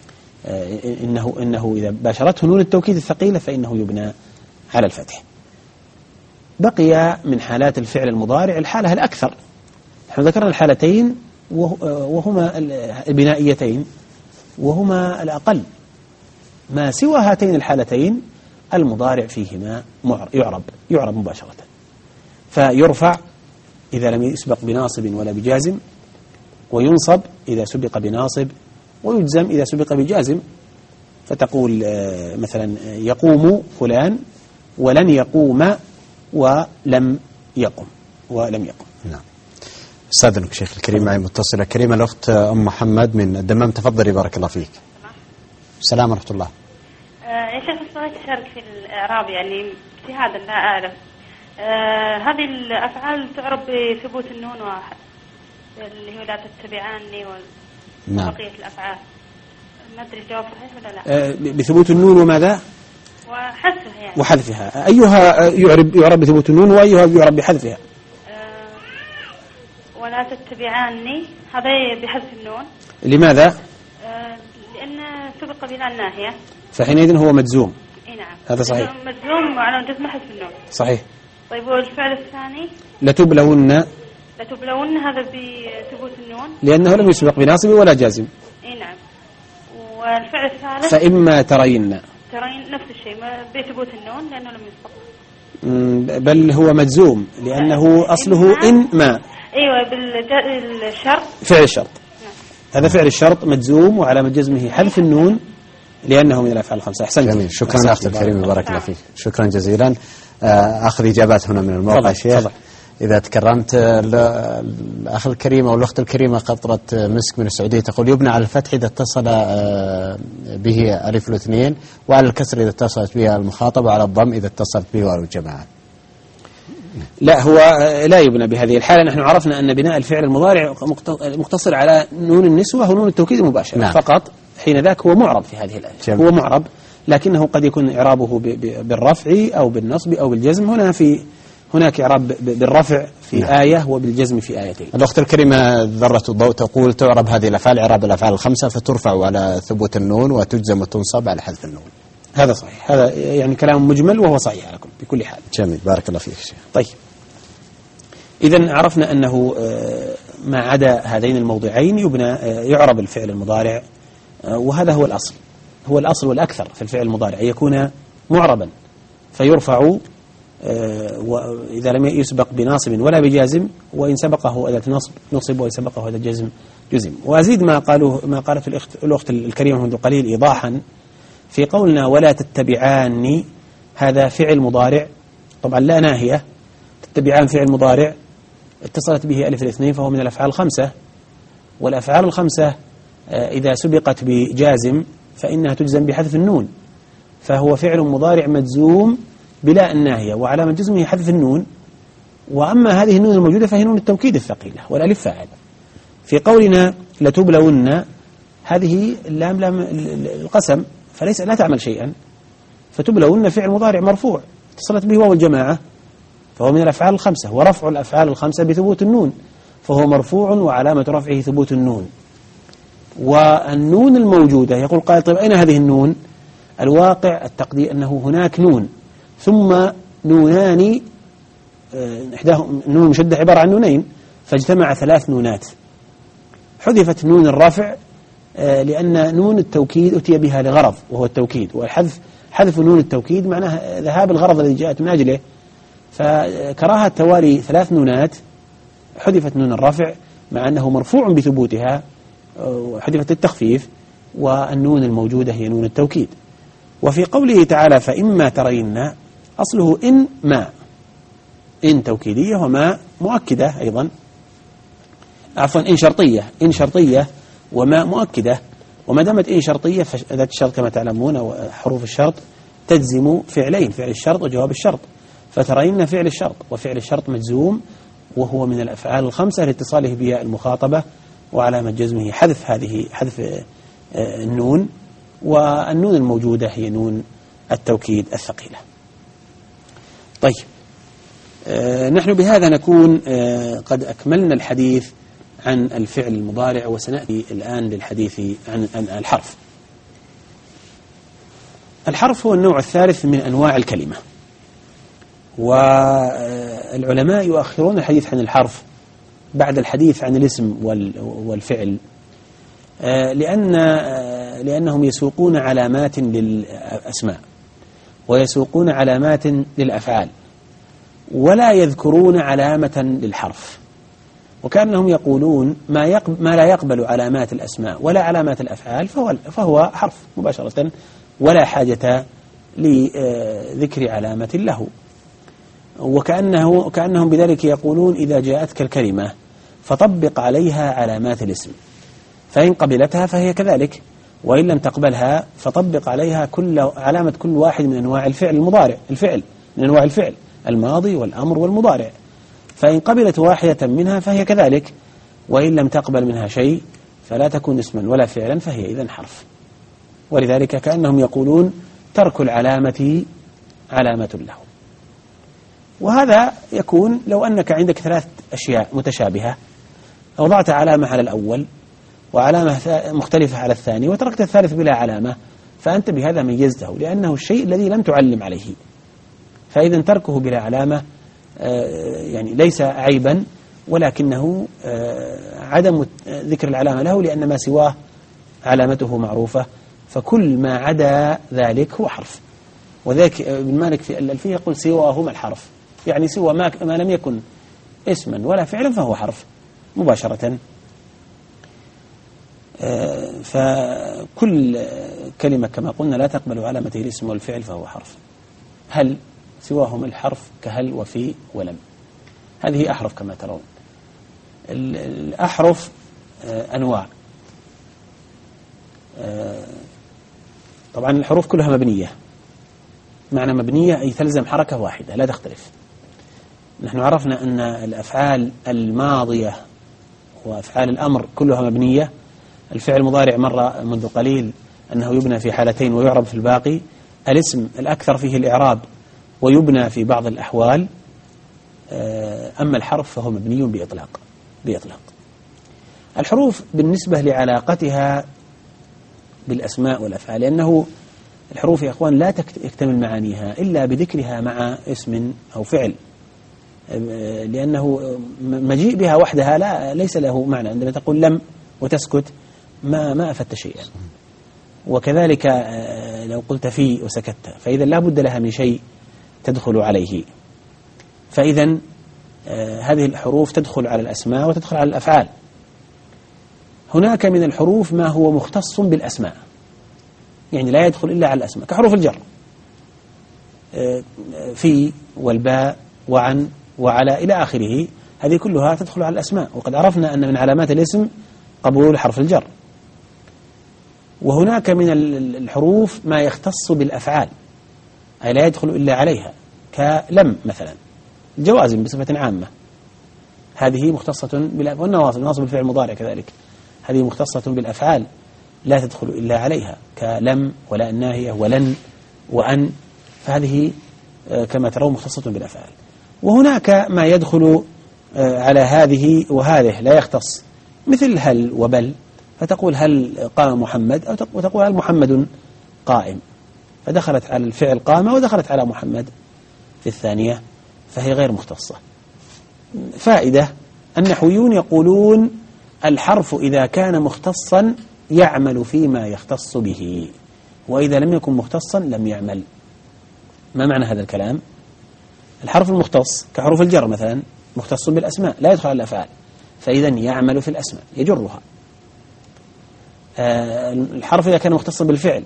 إنه إنه إذا باشرته نون التوكيد الثقيلة فإنه يبنى على الفتح. بقي من حالات الفعل المضارع الحالة الأكثر. نحن ذكرنا الحالتين وهما البنائيتين وهما الأقل. ما سوى هاتين الحالتين المضارع فيهما يعرب يعرب مباشرة، فيرفع إذا لم يسبق بناصب ولا بجازم، وينصب إذا سبق بناصب، ويجزم إذا سبق بجازم. فتقول مثلا يقوم فلان ولن يقوم ولم يقم ولم يقم. نعم. استاذنك شيخ الكريم، معي متصلة كريمة الأخت أم محمد من الدمام، تفضلي بارك الله فيك. السلام ورحمة الله. يا شيخ استطعت أشارك في الإعراب يعني اجتهادا لا أعلم. آه هذه الأفعال تعرب بثبوت النون واحد اللي هو لا تتبعاني وبقية نعم. الأفعال ما أدري الجواب صحيح ولا لا. آه بثبوت النون وماذا؟ وحذفها يعني. وحذفها. أيها يعرب يعرب بثبوت النون وأيها يعرب بحذفها؟ آه ولا تتبعاني هذا بحذف النون. لماذا؟ آه لأن سبق بلا الناهية، فحينئذ هو مجزوم. اي نعم هذا صحيح، مجزوم وعلى جزم حذف النون. صحيح. طيب والفعل الثاني لتبلون لتبلون هذا بثبوت النون لأنه لم يسبق بناصب ولا جازم. اي نعم. والفعل الثالث فإما ترين ترين نفس الشيء بثبوت النون لأنه لم يسبق، بل هو مجزوم لأنه أصله إن ما. أيوة بالشرط، فعل الشرط. نعم. هذا فعل الشرط مجزوم وعلامة جزمه حذف النون لأنه من الأفعال الخمسة. أحسنت. جميل. شكرا أخت الكريم بارك الله فيك. شكرا جزيلا. أخذ إجابات هنا من الموقع شيخ. إذا تكرمت. الأخ الكريم أو الأخت الكريمة قطرة مسك من السعودية تقول يبنى على الفتح إذا اتصل به ألف الاثنين، وعلى الكسر إذا اتصلت به المخاطب، وعلى الضم إذا اتصلت به واو الجماعة. لا، هو لا يبنى بهذه الحالة. نحن عرفنا أن بناء الفعل المضارع مقتصر على نون النسوة ونون التوكيد المباشر. نعم. فقط حين ذاك هو معرب في هذه الآية. هو معرب، لكنه قد يكون إعرابه بالرفع أو بالنصب أو بالجزم. هنا في هناك إعراب بالرفع في نعم. آية وبالجزم في آيتين. الأخت الكريمة ذرة الضوء تقول تعرب هذه الأفعال إعراب الأفعال الخمسة، فترفع على ثبوت النون وتجزم وتنصب على حذف النون. هذا صحيح، هذا يعني كلام مجمل وهو صحيح على كل بكل حال. جميل بارك الله فيك شيخ. طيب، إذن عرفنا أنه ما عدا هذين الموضعين يبنى يعرب الفعل المضارع، وهذا هو الأصل، هو الأصل والأكثر في الفعل المضارع يكون معربا فيرفع وإذا لم يسبق بناصب ولا بجازم، وإن سبقه أداة نصب نصب، وإن سبقه أداة جزم جزم. وأزيد ما قالوه ما قالت الأخت, الأخت الكريمة منذ قليل إيضاحا في قولنا ولا تتبعاني، هذا فعل مضارع طبعا لا ناهية، تتبعان فعل مضارع اتصلت به ألف الاثنين فهو من الأفعال الخمسة، والأفعال الخمسة إذا سبقت بجازم فإنها تجزم بحذف النون، فهو فعل مضارع مجزوم بلا الناهية وعلامة جزمه حذف النون. وأما هذه النون الموجودة فهي نون التوكيد الثقيلة والألف فاعل. في قولنا لتبلون هذه اللام لام القسم فليس لا تعمل شيئا، فتبلون فعل مضارع مرفوع اتصلت به واو الجماعة فهو من الأفعال الخمسة، ورفع الأفعال الخمسة بثبوت النون فهو مرفوع وعلامة رفعه ثبوت النون. والنون الموجودة يقول قائل طيب أين هذه النون؟ الواقع التقدير أنه هناك نون ثم نونان، إحداهم نون مشدة عبارة عن نونين، فاجتمع ثلاث نونات. حذفت نون الرفع لأن نون التوكيد أتي بها لغرض وهو التوكيد، والحذف حذف نون التوكيد معناه ذهاب الغرض الذي جاءت من أجله، فكراهة توالي ثلاث نونات حذفت نون الرفع مع أنه مرفوع بثبوتها، حذفت التخفيف، والنون الموجودة هي نون التوكيد. وفي قوله تعالى فإما ترين أصله إن ما، إن توكيدية وما مؤكدة أيضا، عفوا إن شرطية، إن شرطية وما مؤكدة. وما دامت إن شرطية فأداة الشرط كما تعلمون وحروف الشرط تجزم فعلين، فعل الشرط وجواب الشرط، فترين فعل الشرط، وفعل الشرط مجزوم وهو من الأفعال الخمسة لاتصاله بها المخاطبة، وعلامة جزمه حذف هذه حذف النون، والنون الموجودة هي نون التوكيد الثقيلة. طيب، آه نحن بهذا نكون آه قد أكملنا الحديث عن الفعل المضارع، وسنأتي الآن للحديث عن, عن الحرف. الحرف هو النوع الثالث من أنواع الكلمة، والعلماء يؤخرون الحديث عن الحرف بعد الحديث عن الاسم والفعل، لأن لأنهم يسوقون علامات للأسماء ويسوقون علامات للأفعال ولا يذكرون علامة للحرف، وكأنهم يقولون ما, يقب ما لا يقبل علامات الأسماء ولا علامات الأفعال فهو, فهو حرف مباشرة ولا حاجة لذكر علامة له. وكأنه كأنهم بذلك يقولون إذا جاءتك الكلمة فطبق عليها علامات الاسم، فإن قبلتها فهي كذلك، وإن لم تقبلها فطبق عليها كل علامة كل واحد من أنواع الفعل المضارع الفعل من أنواع الفعل الماضي والأمر والمضارع، فإن قبلت واحدة منها فهي كذلك، وإن لم تقبل منها شيء فلا تكون اسما ولا فعلا فهي إذن حرف. ولذلك كأنهم يقولون ترك العلامة علامة له. وهذا يكون لو أنك عندك ثلاث أشياء متشابهة وضعت علامة على الأول وعلامة مختلفة على الثاني وتركت الثالث بلا علامة، فأنت بهذا ميزته لأنه الشيء الذي لم تعلم عليه، فإذا تركه بلا علامة يعني ليس عيبا، ولكنه عدم ذكر العلامة له لأن ما سواه علامته معروفة، فكل ما عدا ذلك هو حرف. وذلك ابن مالك في الألفية يقول سواهما الحرف، يعني سوى ما, ما لم يكن اسما ولا فعلا فهو حرف مباشرة. فكل كلمة كما قلنا لا تقبل علامة الاسم والفعل فهو حرف. هل سواهما الحرف كهل وفي ولم، هذه أحرف كما ترون. الأحرف أنواع، طبعا الحروف كلها مبنية، معنى مبنية أي تلزم حركة واحدة لا تختلف. نحن عرفنا أن الأفعال الماضية وأفعال الأمر كلها مبنية. الفعل المضارع مرة منذ قليل أنه يبنى في حالتين ويعرب في الباقي. الاسم الأكثر فيه الإعراب ويبنى في بعض الأحوال. أما الحرف فهو مبني بإطلاق بإطلاق. الحروف بالنسبة لعلاقتها بالأسماء والأفعال، لأنه الحروف يا أخوان لا يكتمل معانيها إلا بذكرها مع اسم أو فعل، لأنه مجيء بها وحدها لا ليس له معنى. عندما تقول لم وتسكت ما ما أفدت شيئا، وكذلك لو قلت في وسكت فإذا لا بد لها من شيء تدخل عليه. فإذا هذه الحروف تدخل على الأسماء وتدخل على الأفعال. هناك من الحروف ما هو مختص بالأسماء، يعني لا يدخل إلا على الأسماء كحروف الجر، في والباء وعن وعلى إلى آخره، هذه كلها تدخل على الأسماء. وقد عرفنا أن من علامات الاسم قبول حرف الجر. وهناك من الحروف ما يختص بالأفعال أي لا يدخل إلا عليها كلم مثلا، الجوازم بصفة عامة هذه مختصة بالأفعال، والنواصب نواصب الفعل المضارع كذلك هذه مختصة بالأفعال لا تدخل إلا عليها كلم ولا الناهية ولن وأن، فهذه كما ترون مختصة بالأفعال. وهناك ما يدخل على هذه وهذه لا يختص، مثل هل وبل، فتقول هل قام محمد أو وتقول هل محمد قائم، فدخلت على الفعل قام ودخلت على محمد في الثانية، فهي غير مختصة. فائدة: النحويون يقولون الحرف إذا كان مختصا يعمل فيما يختص به، وإذا لم يكن مختصا لم يعمل. ما معنى هذا الكلام؟ الحرف المختص كحروف الجر مثلا مختص بالأسماء لا يدخل على الأفعال، فإذا يعمل في الأسماء يجرها. الحرف إذا كان مختصا بالفعل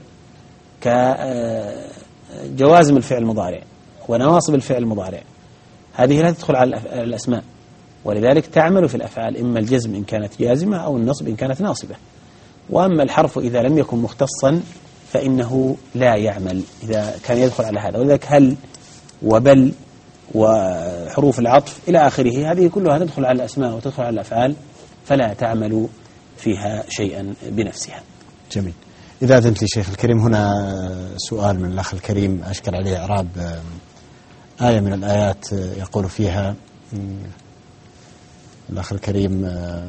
كجوازم الفعل المضارع ونواصب الفعل المضارع، هذه لا تدخل على الأسماء، ولذلك تعمل في الأفعال، إما الجزم إن كانت جازمة أو النصب إن كانت ناصبة. وأما الحرف إذا لم يكن مختصا فإنه لا يعمل إذا كان يدخل على هذا. ولذلك هل وبل وحروف العطف إلى آخره هذه كلها تدخل على الأسماء وتدخل على الأفعال، فلا تعمل فيها شيئا بنفسها. جميل. إذا أذنت لي شيخ الكريم، هنا سؤال من الأخ الكريم أشكل عليه إعراب آية من الآيات يقول فيها الأخ الكريم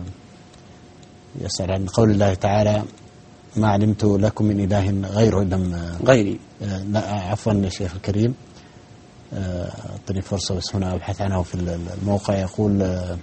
يسأل عن قول الله تعالى: ما علمت لكم من إله غيره لم غيري لا عفوا يا شيخ الكريم، أعطني فرصة بس هنا أبحث عنه في الموقع. يقول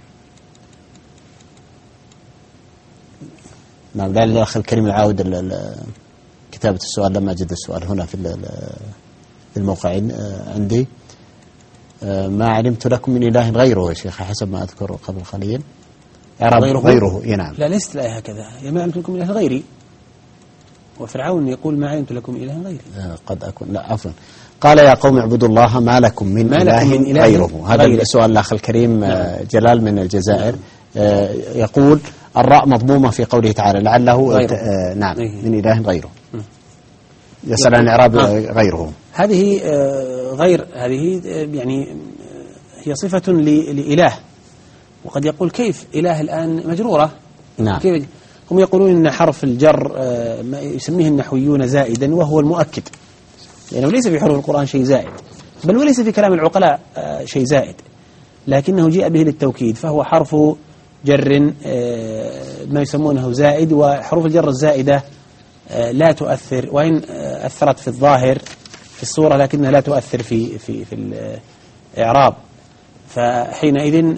نعم لا الأخ الكريم العاود كتابة السؤال، لم أجد السؤال هنا في الموقع عندي. ما علمت لكم من إله غيره يا شيخ حسب ما أذكر قبل قليل. غيره, غيره نعم. لا ليست الآية هكذا، يا ما علمت لكم من إله غيري، وفرعون يقول ما علمت لكم من إله غيري. قد أكون لا عفوا قال يا قوم اعبدوا الله ما لكم من ما إله, من إله غيره. هذا السؤال الأخ الكريم نعم. جلال من الجزائر نعم. يقول الراء مضمومة في قوله تعالى لعله آه نعم إيه. من إله غيره. يسأل عن إعراب آه. غيره. هذه آه غير هذه آه يعني هي صفة لإله، وقد يقول كيف إله الآن مجرورة نعم. كيف هم يقولون إن حرف الجر آه ما يسميه النحويون زائدا وهو المؤكد، لأنه ليس في حروف القرآن شيء زائد، بل وليس في كلام العقلاء آه شيء زائد، لكنه جاء به للتوكيد، فهو حرف جر ما يسمونه زائد. وحروف الجر الزائدة لا تؤثر، وإن أثرت في الظاهر في الصورة لكنها لا تؤثر في في في الإعراب. فحينئذ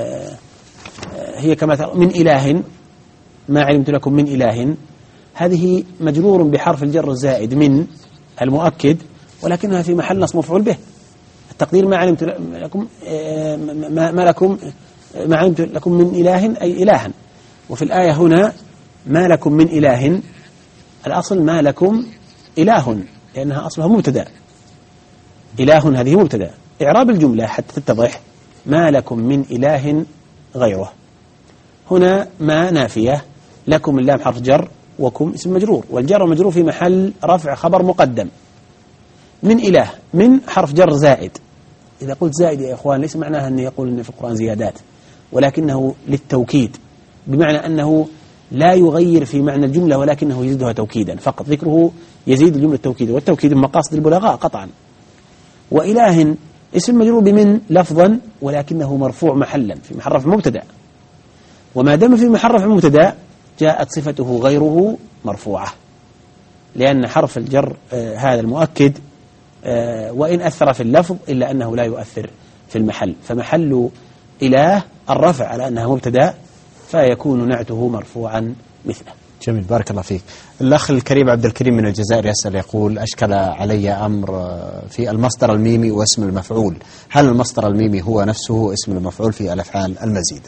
هي كما من إله ما علمت لكم من إله، هذه مجرور بحرف الجر الزائد من المؤكد، ولكنها في محل نصب مفعول به. التقدير ما علمت لكم ما, ما لكم ما علمت لكم من إله أي إلها. وفي الآية هنا ما لكم من إله، الأصل ما لكم إله، لأنها أصلها مبتدأ، إله هذه مبتدأ. إعراب الجملة حتى تتضح ما لكم من إله غيره. هنا ما نافية، لكم اللام حرف جر، وكم اسم مجرور، والجر مجرور في محل رفع خبر مقدم. من إله من حرف جر زائد. إذا قلت زائد يا إخوان ليس معناها أن يقول أن في القرآن زيادات، ولكنه للتوكيد، بمعنى أنه لا يغير في معنى الجملة ولكنه يزيدها توكيدا فقط. ذكره يزيد الجملة توكيدا، والتوكيد من مقاصد البلغاء قطعا. وإله اسم مجرور بمن لفظا، ولكنه مرفوع محلا في محل رفع مبتدأ، وما دام في محل رفع مبتدأ جاءت صفته غيره مرفوعة، لأن حرف الجر آه هذا المؤكد آه وإن أثر في اللفظ إلا أنه لا يؤثر في المحل، فمحل إله الرفع على أنها مبتدأ، فيكون نعته مرفوعا مثله. جميل بارك الله فيك. الأخ الكريم عبد الكريم من الجزائر يسأل يقول أشكل علي أمر في المصدر الميمي واسم المفعول، هل المصدر الميمي هو نفسه اسم المفعول في الأفعال المزيدة؟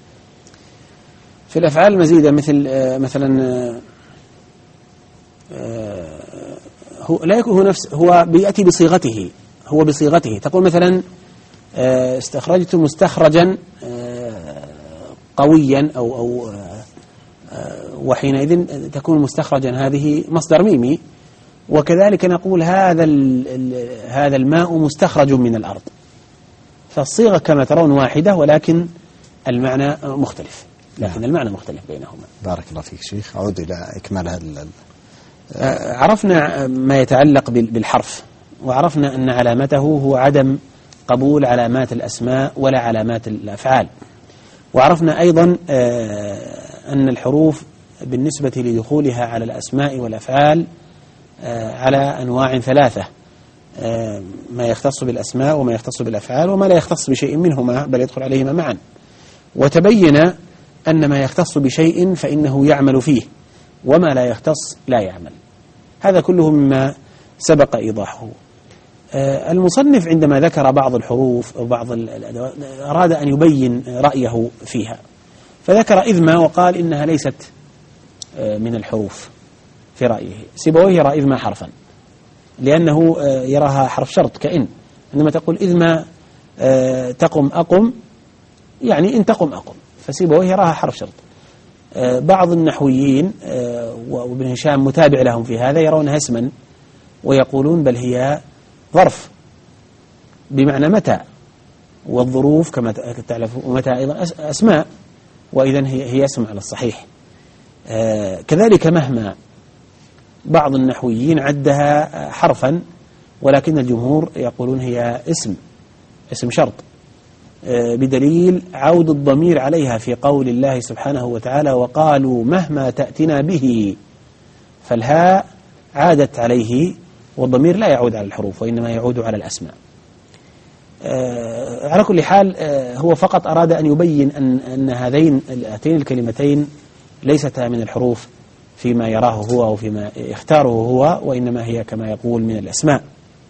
في الأفعال المزيدة مثل مثلا هو لا يكون هو نفس، هو بيأتي بصيغته، هو بصيغته. تقول مثلا استخرجت مستخرجا قويا أو أو وحينئذ تكون مستخرجا هذه مصدر ميمي. وكذلك نقول هذا هذا الماء مستخرج من الأرض، فالصيغة كما ترون واحدة ولكن المعنى مختلف، لكن المعنى مختلف بينهما. بارك الله فيك شيخ. أعود إلى إكمال هذا. عرفنا ما يتعلق بالحرف، وعرفنا أن علامته هو عدم قبول علامات الأسماء ولا علامات الأفعال. وعرفنا أيضا أن الحروف بالنسبة لدخولها على الأسماء والأفعال على أنواع ثلاثة، ما يختص بالأسماء وما يختص بالأفعال وما لا يختص بشيء منهما بل يدخل عليهما معا. وتبين أن ما يختص بشيء فإنه يعمل فيه، وما لا يختص لا يعمل. هذا كله مما سبق إيضاحه. المصنف عندما ذكر بعض الحروف أو بعض الأدوات أراد أن يبين رأيه فيها، فذكر إذما وقال إنها ليست من الحروف في رأيه. سيبويه يرى إذما حرفا لأنه يراها حرف شرط، كأن عندما تقول إذما تقم أقم يعني إن تقم أقم، فسيبويه يراها حرف شرط. بعض النحويين وابن هشام متابع لهم في هذا يرونها اسما ويقولون بل هي ظرف بمعنى متى، والظروف كما تعرف ومتى أيضا أسماء، وإذن هي هي اسم على الصحيح. كذلك مهما بعض النحويين عدها حرفا، ولكن الجمهور يقولون هي اسم اسم شرط، بدليل عود الضمير عليها في قول الله سبحانه وتعالى وقالوا مهما تأتنا به، فالهاء عادت عليه، والضمير لا يعود على الحروف وإنما يعود على الأسماء. على كل حال هو فقط أراد أن يبين أن, أن هذين هاتين الكلمتين ليستا من الحروف فيما يراه هو أو فيما يختاره هو، وإنما هي كما يقول من الأسماء.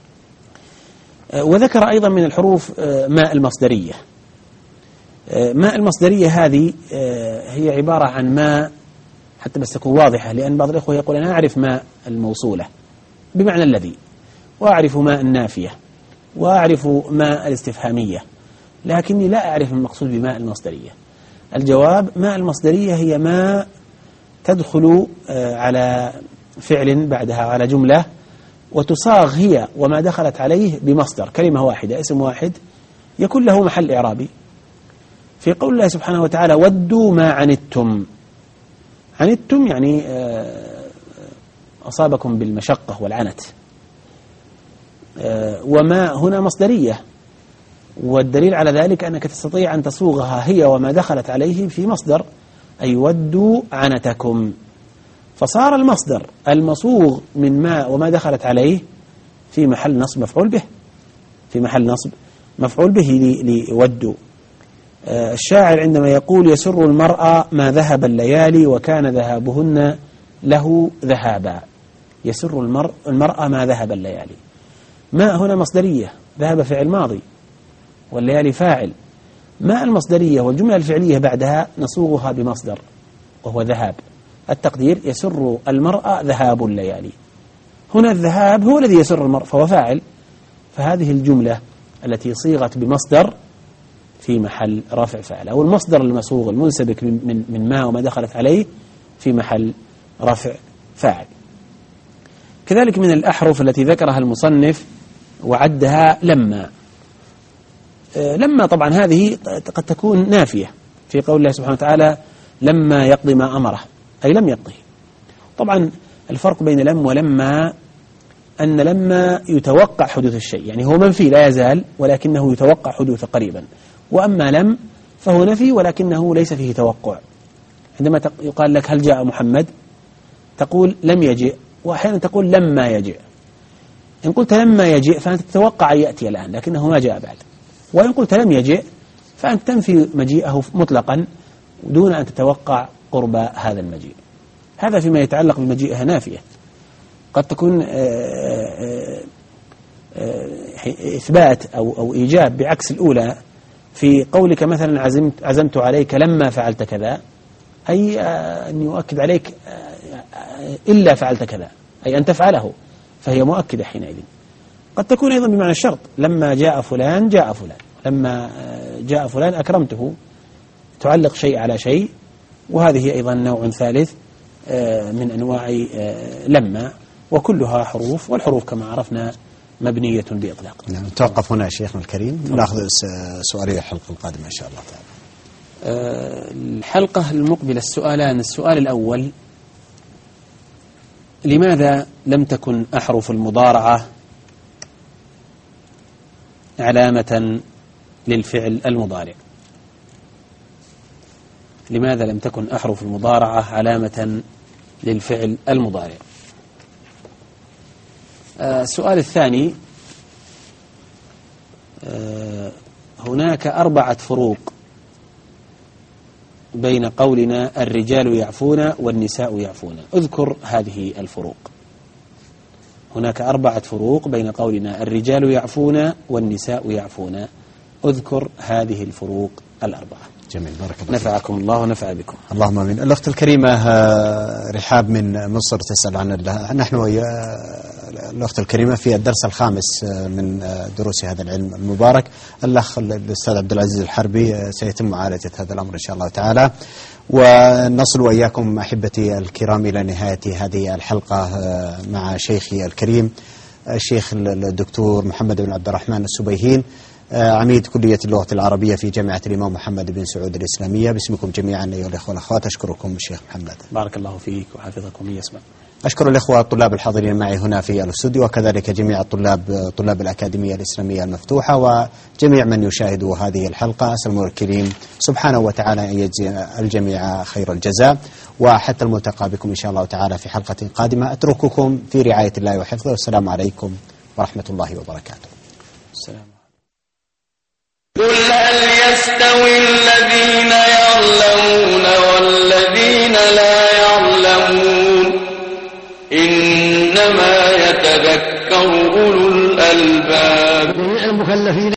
وذكر أيضا من الحروف ماء المصدرية. ماء المصدرية هذه هي عبارة عن ماء، حتى بس تكون واضحة، لأن بعض الإخوة يقول أنا أعرف ماء الموصولة بمعنى الذي، وأعرف ماء النافية، وأعرف ماء الاستفهامية، لكني لا أعرف المقصود بماء المصدرية. الجواب: ماء المصدرية هي ماء تدخل على فعل بعدها على جملة، وتصاغ هي وما دخلت عليه بمصدر، كلمة واحدة، اسم واحد، يكون له محل إعرابي. في قول الله سبحانه وتعالى: ودوا ما عنتم. عنتم يعني أصابكم بالمشقة والعنت. وما هنا مصدرية، والدليل على ذلك أنك تستطيع أن تصوغها هي وما دخلت عليه في مصدر، أي ودوا عنتكم، فصار المصدر المصوغ من ما وما دخلت عليه في محل نصب مفعول به، في محل نصب مفعول به لودوا. الشاعر عندما يقول: يسر المرأة ما ذهب الليالي وكان ذهابهن له ذهابا. يسر المرء المرأة ما ذهب الليالي. ما هنا مصدرية، ذهب فعل ماضي والليالي فاعل. ما المصدرية والجملة الفعلية بعدها نصوغها بمصدر وهو ذهاب. التقدير: يسر المرأة ذهاب الليالي. هنا الذهاب هو الذي يسر المرء فهو فاعل، فهذه الجملة التي صيغت بمصدر في محل رفع فاعل، أو المصدر المصوغ المنسبك من من ما وما دخلت عليه في محل رفع فاعل. كذلك من الأحرف التي ذكرها المصنف وعدها لما. لما طبعا هذه قد تكون نافية في قول الله سبحانه وتعالى: لما يقضي ما أمره، أي لم يقضي. طبعا الفرق بين لم ولما أن لما يتوقع حدوث الشيء، يعني هو منفي لا يزال ولكنه يتوقع حدوث قريبا، وأما لم فهو نفي ولكنه ليس فيه توقع. عندما يقال لك: هل جاء محمد؟ تقول: لم يجئ، وأحيانا تقول: لما يجئ. إن قلت لما يجئ فأنت تتوقع أن يأتي الآن لكنه ما جاء بعد، وإن قلت لم يجئ فأنت تنفي مجيئه مطلقا دون أن تتوقع قرب هذا المجيء. هذا فيما يتعلق بمجيئها نافية. قد تكون إثبات أو أو إيجاب بعكس الأولى، في قولك مثلا: عزمت عزمت عليك لما فعلت كذا، أي أن يؤكد عليك إلا فعلت كذا، أي أن تفعله، فهي مؤكدة حينئذ. قد تكون أيضا بمعنى الشرط: لما جاء فلان جاء فلان، لما جاء فلان أكرمته، تعلق شيء على شيء، وهذه أيضا نوع ثالث من أنواع لما، وكلها حروف، والحروف كما عرفنا مبنية بإطلاق. نعم. نتوقف هنا شيخنا الكريم، نأخذ سؤالي الحلقة القادمة إن شاء الله تعالى. الحلقة المقبلة السؤالان: السؤال الأول: لماذا لم تكن أحرف المضارعة علامة للفعل المضارع؟ لماذا لم تكن أحرف المضارعة علامة للفعل المضارع؟ السؤال الثاني: هناك أربعة فروق بين قولنا الرجال يعفون والنساء يعفون، اذكر هذه الفروق. هناك أربعة فروق بين قولنا الرجال يعفون والنساء يعفون، اذكر هذه الفروق الأربعة. جميل، بارك الله. نفعكم الله ونفع بكم. اللهم آمين. الأخت الكريمة رحاب من مصر تسأل عن نحن ويا الأخت الكريمة في الدرس الخامس من دروس هذا العلم المبارك. الأخ الأستاذ عبد العزيز الحربي سيتم معالجة هذا الأمر إن شاء الله تعالى، ونصل وإياكم أحبتي الكرام إلى نهاية هذه الحلقة مع شيخي الكريم الشيخ الدكتور محمد بن عبد الرحمن السبيهين، عميد كلية اللغة العربية في جامعة الإمام محمد بن سعود الإسلامية. باسمكم جميعا أيها الأخوة والأخوات أشكركم الشيخ محمد. بارك الله فيك وحفظكم يسمع. أشكر الإخوة الطلاب الحاضرين معي هنا في الاستوديو، وكذلك جميع الطلاب طلاب الأكاديمية الإسلامية المفتوحة، وجميع من يشاهد هذه الحلقة. أسأل الله الكريم سبحانه وتعالى أن يجزي الجميع خير الجزاء، وحتى الملتقى بكم إن شاء الله تعالى في حلقة قادمة. أترككم في رعاية الله وحفظه، والسلام عليكم ورحمة الله وبركاته. السلام. قل هل يستوي الذين يعلمون والذين لا يعلمون إنما يتذكر أولو الألباب. المكلفين